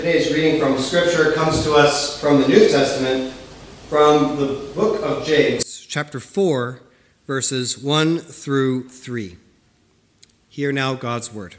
Today's reading from Scripture comes to us from the New Testament, from the book of James, chapter 4, verses 1 through 3. Hear now God's word.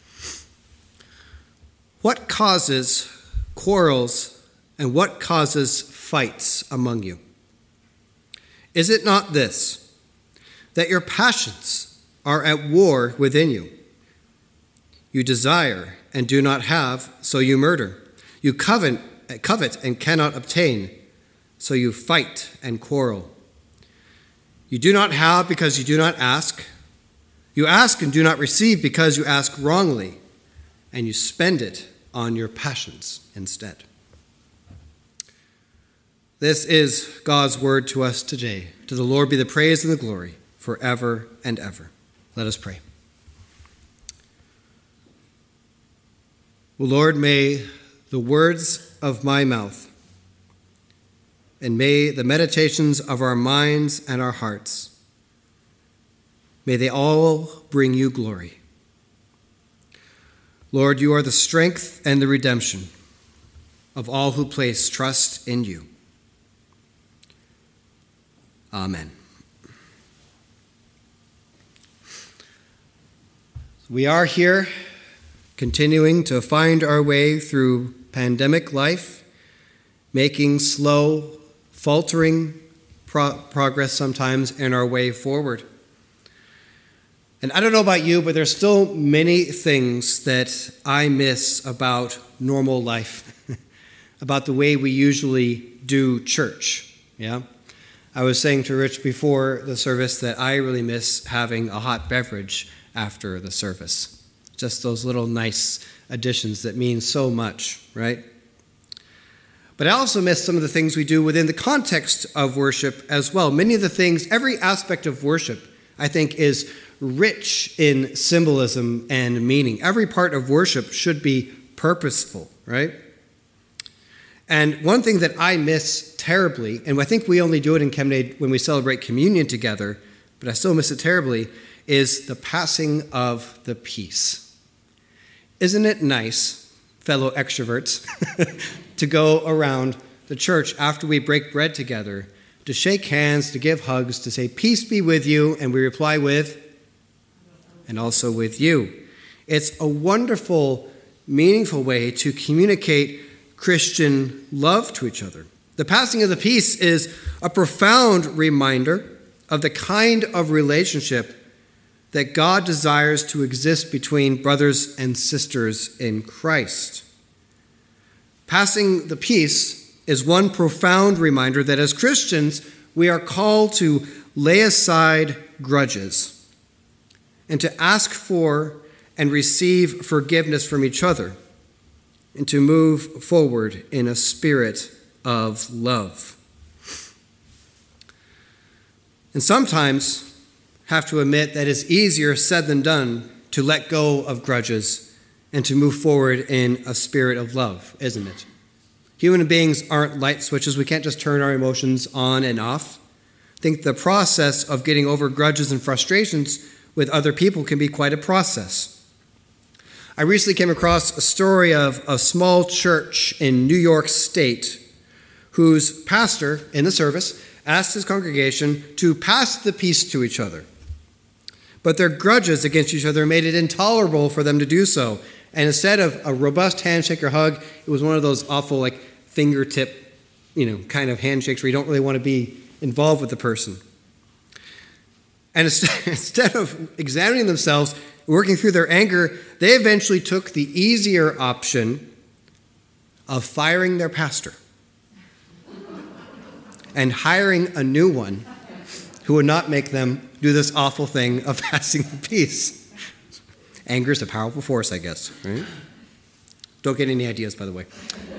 What causes quarrels and what causes fights among you? Is it not this, that your passions are at war within you? You desire and do not have, so you murder. You covet and cannot obtain, so you fight and quarrel. You do not have because you do not ask. You ask and do not receive because you ask wrongly, and you spend it on your passions instead. This is God's word to us today. To the Lord be the praise and the glory forever and ever. Let us pray. O Lord, may the words of my mouth and may the meditations of our minds and our hearts, may they all bring you glory. Lord, you are the strength and the redemption of all who place trust in you. Amen. We are here continuing to find our way through pandemic life, making slow, faltering progress sometimes in our way forward. And I don't know about you, but there's still many things that I miss about normal life, about the way we usually do church. Yeah, I was saying to Rich before the service that I really miss having a hot beverage after the service. Just those little nice additions that mean so much, right? But I also miss some of the things we do within the context of worship as well. Many of the things, every aspect of worship, I think, is rich in symbolism and meaning. Every part of worship should be purposeful, right? And one thing that I miss terribly, and I think we only do it in Cheminade when we celebrate communion together, but I still miss it terribly, is the passing of the peace. Isn't it nice, fellow extroverts, to go around the church after we break bread together, to shake hands, to give hugs, to say, peace be with you, and we reply with, and also with you. It's a wonderful, meaningful way to communicate Christian love to each other. The passing of the peace is a profound reminder of the kind of relationship that God desires to exist between brothers and sisters in Christ. Passing the peace is one profound reminder that as Christians, we are called to lay aside grudges and to ask for and receive forgiveness from each other and to move forward in a spirit of love. And sometimes, have to admit that it's easier said than done to let go of grudges and to move forward in a spirit of love, isn't it? Human beings aren't light switches. We can't just turn our emotions on and off. I think the process of getting over grudges and frustrations with other people can be quite a process. I recently came across a story of a small church in New York State whose pastor in the service asked his congregation to pass the peace to each other. But their grudges against each other made it intolerable for them to do so. And instead of a robust handshake or hug, it was one of those awful, like, fingertip, kind of handshakes where you don't really want to be involved with the person. And instead of examining themselves, working through their anger, they eventually took the easier option of firing their pastor and hiring a new one who would not make them do this awful thing of passing the peace. Anger is a powerful force, I guess, right? Don't get any ideas, by the way.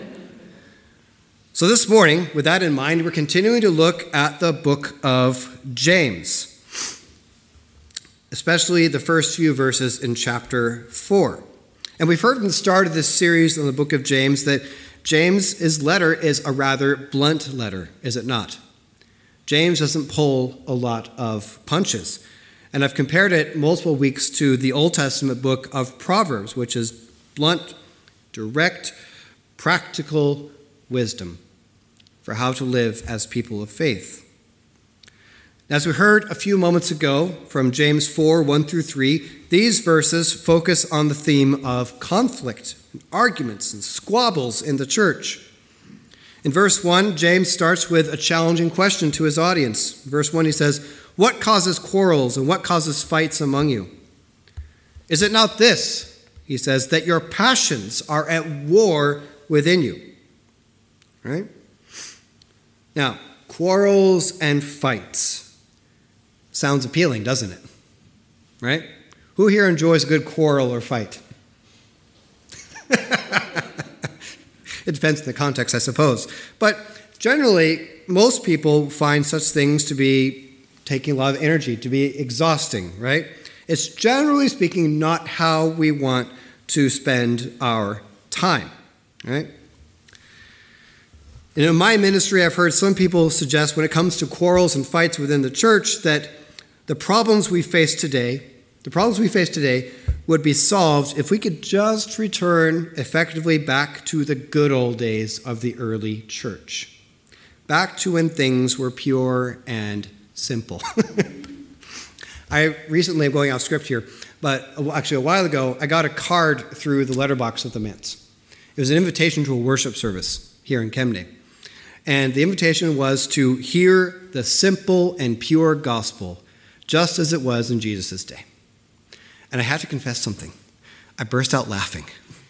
So this morning, with that in mind, we're continuing to look at the book of James, especially the first few verses in chapter 4. And we've heard from the start of this series on the book of James that James's letter is a rather blunt letter, is it not? James doesn't pull a lot of punches. And I've compared it multiple weeks to the Old Testament book of Proverbs, which is blunt, direct, practical wisdom for how to live as people of faith. As we heard a few moments ago from James 4, 1 through 3, these verses focus on the theme of conflict, and arguments, and squabbles in the church. In verse 1, James starts with a challenging question to his audience. In verse 1, he says, "What causes quarrels and what causes fights among you? Is it not this," he says, "that your passions are at war within you?" Right? Now, quarrels and fights. Sounds appealing, doesn't it? Right? Who here enjoys a good quarrel or fight? It depends on the context, I suppose. But generally, most people find such things to be taking a lot of energy, to be exhausting, right? It's generally speaking not how we want to spend our time, right? And in my ministry, I've heard some people suggest when it comes to quarrels and fights within the church that the problems we face today would be solved if we could just return effectively back to the good old days of the early church. Back to when things were pure and simple. I recently am going off script here, but actually a while ago, I got a card through the letterbox of the Mets. It was an invitation to a worship service here in Kemnay. And the invitation was to hear the simple and pure gospel, just as it was in Jesus' day. And I had to confess something. I burst out laughing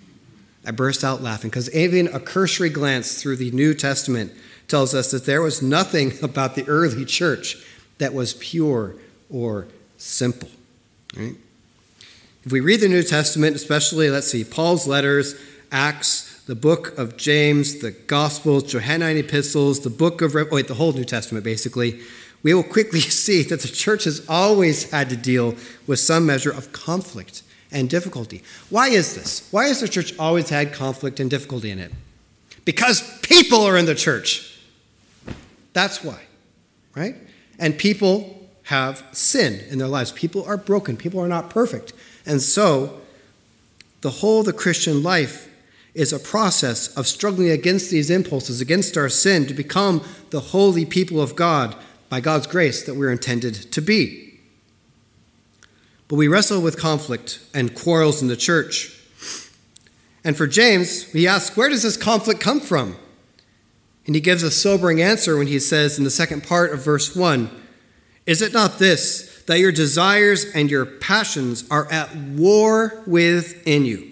because even a cursory glance through the New Testament tells us that there was nothing about the early church that was pure or simple. Right? If we read the New Testament, especially, Paul's letters, Acts, the book of James, the Gospels, Johannine epistles, the whole New Testament basically, we will quickly see that the church has always had to deal with some measure of conflict and difficulty. Why is this? Why has the church always had conflict and difficulty in it? Because people are in the church. That's why, right? And people have sin in their lives. People are broken. People are not perfect. And so the whole of the Christian life is a process of struggling against these impulses, against our sin, to become the holy people of God by God's grace that we're intended to be. But we wrestle with conflict and quarrels in the church. And for James, he asks, where does this conflict come from? And he gives a sobering answer when he says in the second part of verse 1, "Is it not this, that your desires and your passions are at war within you?"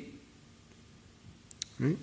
Right?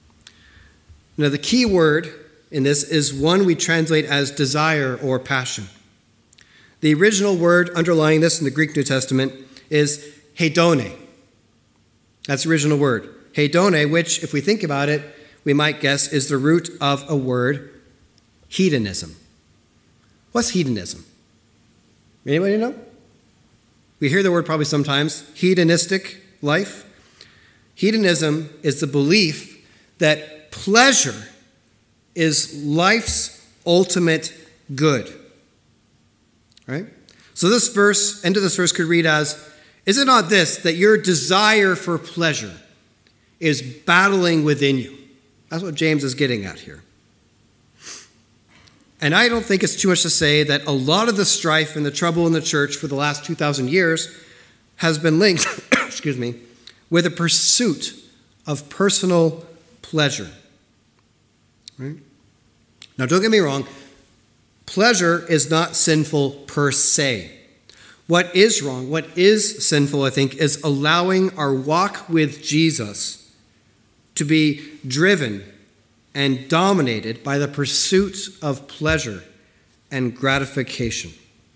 Now, the key word in this is one we translate as desire or passion. The original word underlying this in the Greek New Testament is hedone. That's the original word. Hedone, which, if we think about it, we might guess is the root of a word, hedonism. What's hedonism? Anybody know? We hear the word probably sometimes, hedonistic life. Hedonism is the belief that pleasure is life's ultimate good. Right? So this verse, end of this verse could read as, "Is it not this, that your desire for pleasure is battling within you?" That's what James is getting at here. And I don't think it's too much to say that a lot of the strife and the trouble in the church for the last 2,000 years has been linked, with a pursuit of personal pleasure. Right? Now, don't get me wrong. Pleasure is not sinful per se. What is wrong, what is sinful, I think, is allowing our walk with Jesus to be driven and dominated by the pursuit of pleasure and gratification.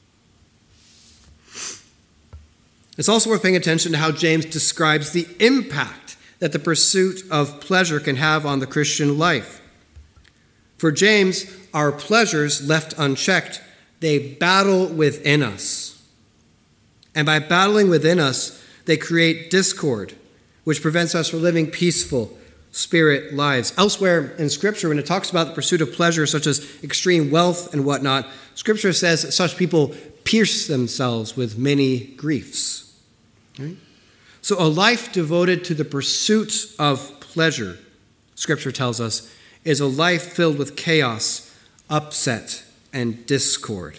It's also worth paying attention to how James describes the impact that the pursuit of pleasure can have on the Christian life. For James, our pleasures left unchecked, they battle within us. And by battling within us, they create discord, which prevents us from living peaceful spirit lives. Elsewhere in Scripture, when it talks about the pursuit of pleasure, such as extreme wealth and whatnot, Scripture says that such people pierce themselves with many griefs. Right? So a life devoted to the pursuit of pleasure, Scripture tells us, is a life filled with chaos, upset, and discord.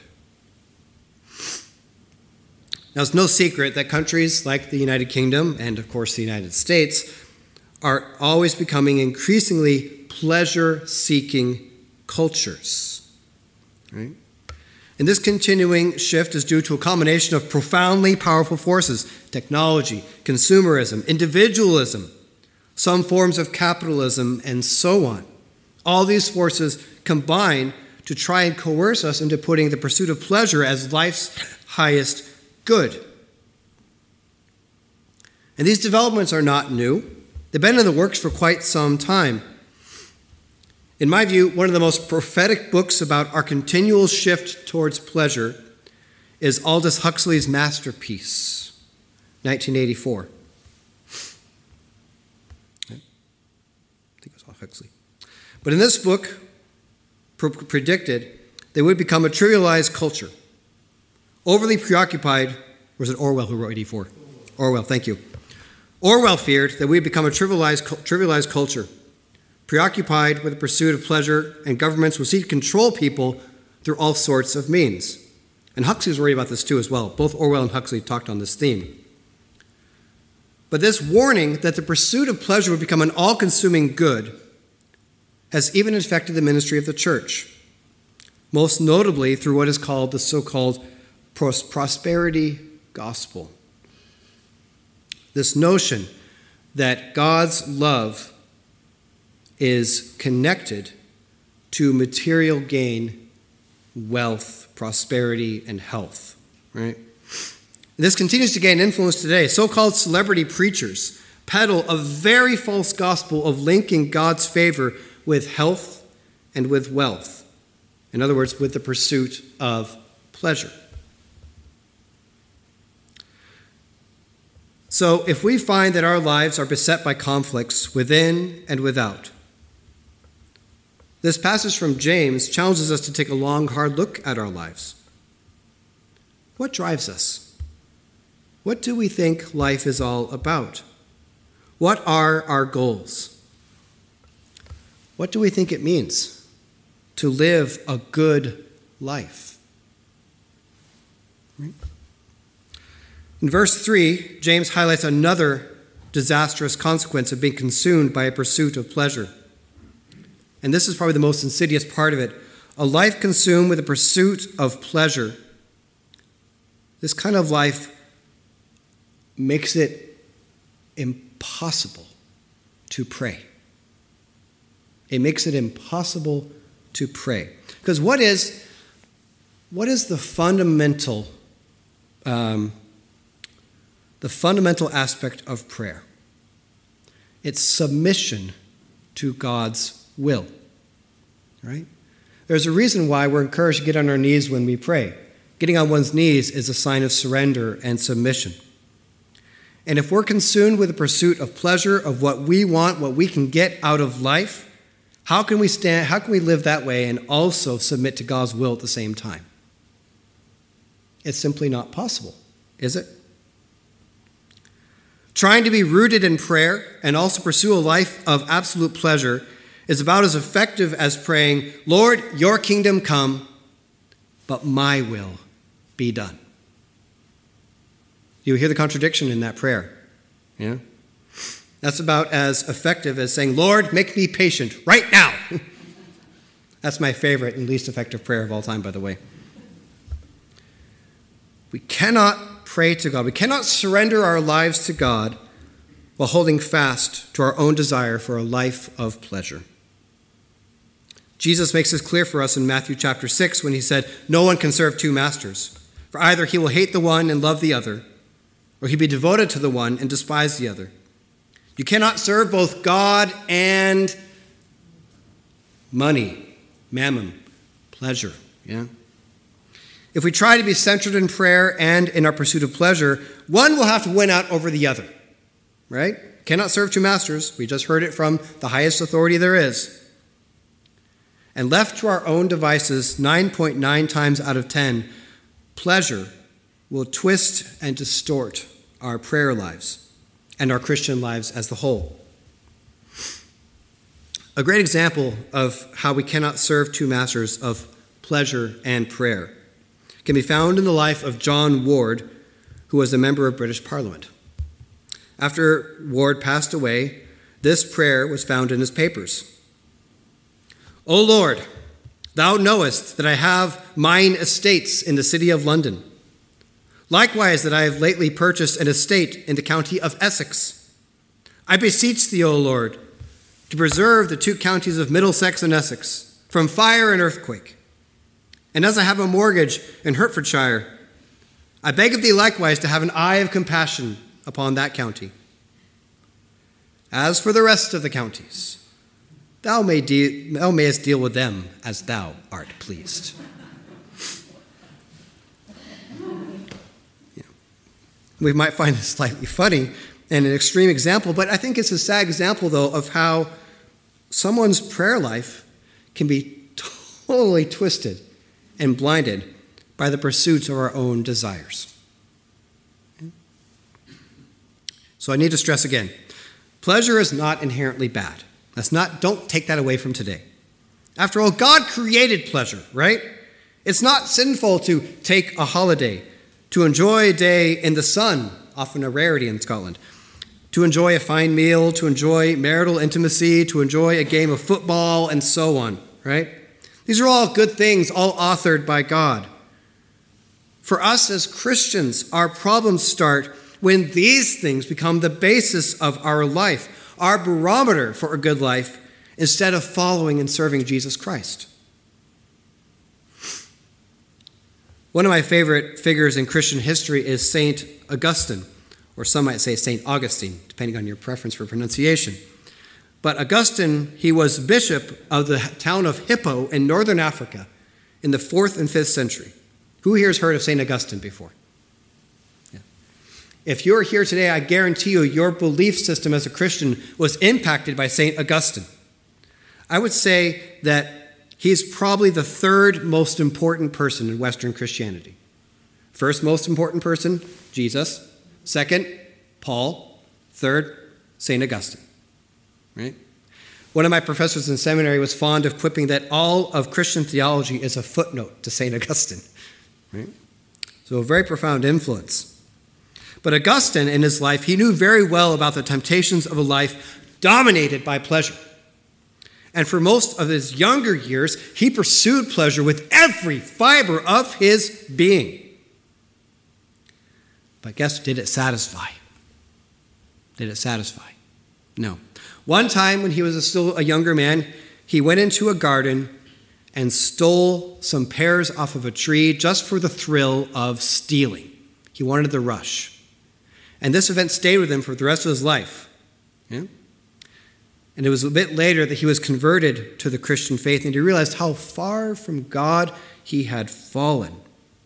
Now, it's no secret that countries like the United Kingdom and, of course, the United States are always becoming increasingly pleasure-seeking cultures. Right? And this continuing shift is due to a combination of profoundly powerful forces: technology, consumerism, individualism, some forms of capitalism, and so on. All these forces combine to try and coerce us into putting the pursuit of pleasure as life's highest good. And these developments are not new. They've been in the works for quite some time. In my view, one of the most prophetic books about our continual shift towards pleasure is Aldous Huxley's masterpiece, 1984. I think it was Huxley. But in this book, predicted they would become a trivialized culture, overly preoccupied. Or was it Orwell who wrote 84? Orwell, thank you. Orwell feared that we'd become a trivialized culture, preoccupied with the pursuit of pleasure, and governments would seek to control people through all sorts of means. And Huxley was worried about this too as well. Both Orwell and Huxley talked on this theme. But this warning that the pursuit of pleasure would become an all-consuming good has even affected the ministry of the church, most notably through what is called the so-called prosperity gospel. This notion that God's love is connected to material gain, wealth, prosperity, and health, right? This continues to gain influence today. So-called celebrity preachers peddle a very false gospel of linking God's favor with health and with wealth. In other words, with the pursuit of pleasure. So if we find that our lives are beset by conflicts within and without, this passage from James challenges us to take a long, hard look at our lives. What drives us? What do we think life is all about? What are our goals? What do we think it means to live a good life? Right? In verse 3, James highlights another disastrous consequence of being consumed by a pursuit of pleasure. And this is probably the most insidious part of it. A life consumed with a pursuit of pleasure. This kind of life makes it impossible to pray. It makes it impossible to pray. Because what is the fundamental aspect of prayer? It's submission to God's will, right? There's a reason why we're encouraged to get on our knees when we pray. Getting on one's knees is a sign of surrender and submission. And if we're consumed with the pursuit of pleasure, of what we want, what we can get out of life, how can we live that way and also submit to God's will at the same time? It's simply not possible, is it? Trying to be rooted in prayer and also pursue a life of absolute pleasure is about as effective as praying, "Lord, your kingdom come, but my will be done." You hear the contradiction in that prayer. Yeah? That's about as effective as saying, "Lord, make me patient right now." That's my favorite and least effective prayer of all time, by the way. We cannot pray to God. We cannot surrender our lives to God while holding fast to our own desire for a life of pleasure. Jesus makes this clear for us in Matthew chapter 6 when he said, "No one can serve two masters, for either he will hate the one and love the other, or he'll be devoted to the one and despise the other. You cannot serve both God and money, mammon, pleasure." Yeah? If we try to be centered in prayer and in our pursuit of pleasure, one will have to win out over the other, right? Cannot serve two masters. We just heard it from the highest authority there is. And left to our own devices, 9.9 times out of 10, pleasure will twist and distort our prayer lives and our Christian lives as the whole. A great example of how we cannot serve two masters of pleasure and prayer can be found in the life of John Ward, who was a member of British Parliament. After Ward passed away, this prayer was found in his papers. "O Lord, thou knowest that I have mine estates in the city of London. Likewise that I have lately purchased an estate in the county of Essex. I beseech thee, O Lord, to preserve the two counties of Middlesex and Essex from fire and earthquake. And as I have a mortgage in Hertfordshire, I beg of thee likewise to have an eye of compassion upon that county. As for the rest of the counties, thou mayest deal with them as thou art pleased." Yeah. We might find this slightly funny and an extreme example, but I think it's a sad example, though, of how someone's prayer life can be totally twisted and blinded by the pursuits of our own desires. So I need to stress again, pleasure is not inherently bad. Don't take that away from today. After all, God created pleasure, right? It's not sinful to take a holiday, to enjoy a day in the sun, often a rarity in Scotland, to enjoy a fine meal, to enjoy marital intimacy, to enjoy a game of football, and so on, right? These are all good things, all authored by God. For us as Christians, our problems start when these things become the basis of our life, our barometer for a good life, instead of following and serving Jesus Christ. One of my favorite figures in Christian history is St. Augustine, or some might say St. Augustine, depending on your preference for pronunciation. But Augustine, he was bishop of the town of Hippo in northern Africa in the 4th and 5th century. Who here has heard of St. Augustine before? Yeah. If you're here today, I guarantee you your belief system as a Christian was impacted by St. Augustine. I would say that he's probably the third most important person in Western Christianity. First most important person, Jesus. Second, Paul. Third, St. Augustine. Right? One of my professors in seminary was fond of quipping that all of Christian theology is a footnote to St. Augustine. Right? So a very profound influence. But Augustine, in his life, he knew very well about the temptations of a life dominated by pleasure. And for most of his younger years, he pursued pleasure with every fiber of his being. But guess, did it satisfy? Did it satisfy? No. One time when he was still a younger man, he went into a garden and stole some pears off of a tree just for the thrill of stealing. He wanted the rush. And this event stayed with him for the rest of his life. Yeah? And it was a bit later that he was converted to the Christian faith, and he realized how far from God he had fallen.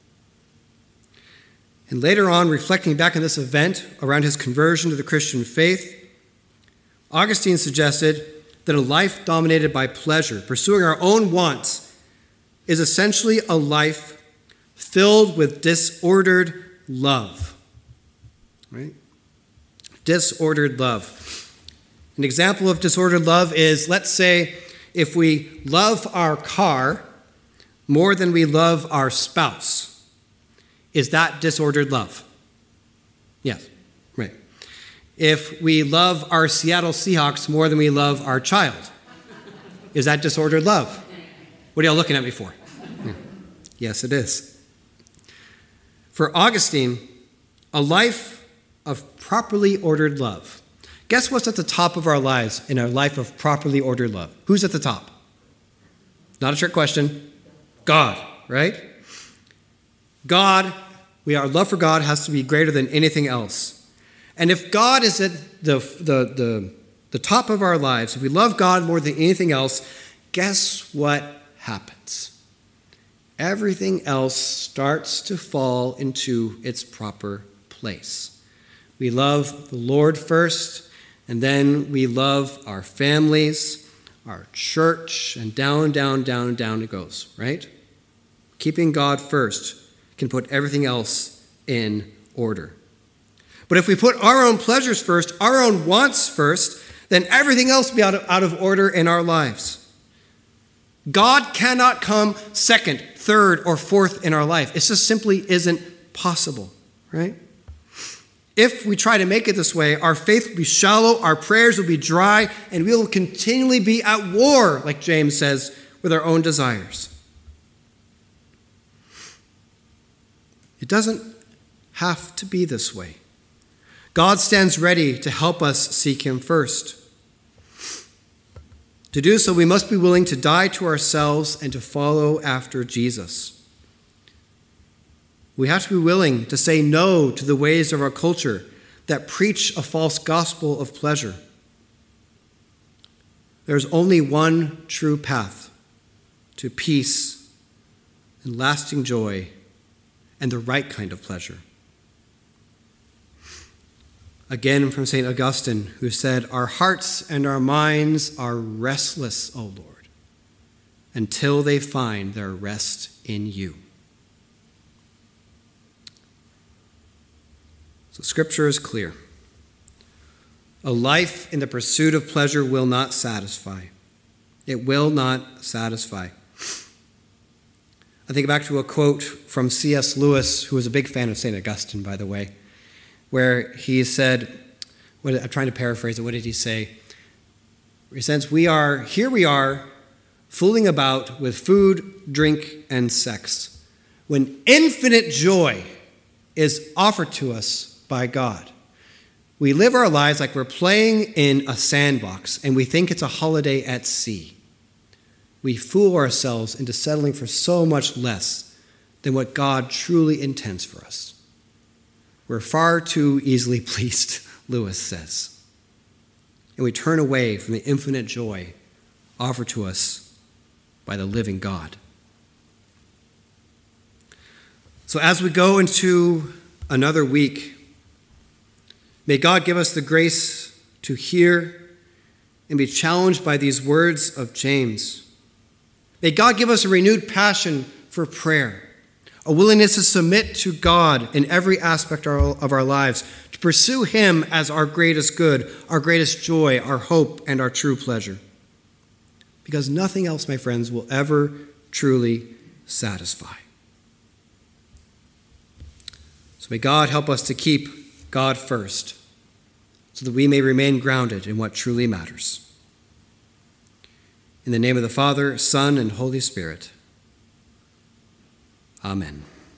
And later on, reflecting back on this event around his conversion to the Christian faith, Augustine suggested that a life dominated by pleasure, pursuing our own wants, is essentially a life filled with disordered love. Right? Disordered love. An example of disordered love is, let's say, if we love our car more than we love our spouse. Is that disordered love? Yes, right. If we love our Seattle Seahawks more than we love our child, is that disordered love? What are y'all looking at me for? Yes, it is. For Augustine, a life of properly ordered love. Guess what's at the top of our lives in a life of properly ordered love? Who's at the top? Not a trick question. God, right? God, our love for God has to be greater than anything else. And if God is at the top of our lives, if we love God more than anything else, guess what happens? Everything else starts to fall into its proper place. We love the Lord first, and then we love our families, our church, and down, down, down, down it goes, right? Keeping God first can put everything else in order. But if we put our own pleasures first, our own wants first, then everything else will be out of order in our lives. God cannot come second, third, or fourth in our life. It just simply isn't possible, right? If we try to make it this way, our faith will be shallow, our prayers will be dry, and we will continually be at war, like James says, with our own desires. It doesn't have to be this way. God stands ready to help us seek him first. To do so, we must be willing to die to ourselves and to follow after Jesus. We have to be willing to say no to the ways of our culture that preach a false gospel of pleasure. There's only one true path to peace and lasting joy and the right kind of pleasure. Again from St. Augustine, who said, "Our hearts and our minds are restless, O Lord, until they find their rest in you." So Scripture is clear. A life in the pursuit of pleasure will not satisfy. It will not satisfy. I think back to a quote from C.S. Lewis, who was a big fan of St. Augustine, by the way, where he said, I'm trying to paraphrase it, what did he say? He says, here we are, fooling about with food, drink, and sex, when infinite joy is offered to us by God. We live our lives like we're playing in a sandbox, and we think it's a holiday at sea. We fool ourselves into settling for so much less than what God truly intends for us. We're far too easily pleased, Lewis says. And we turn away from the infinite joy offered to us by the living God. So as we go into another week, may God give us the grace to hear and be challenged by these words of James. May God give us a renewed passion for prayer, a willingness to submit to God in every aspect of our lives, to pursue him as our greatest good, our greatest joy, our hope, and our true pleasure. Because nothing else, my friends, will ever truly satisfy. So may God help us to keep God first, so that we may remain grounded in what truly matters. In the name of the Father, Son, and Holy Spirit. Amen.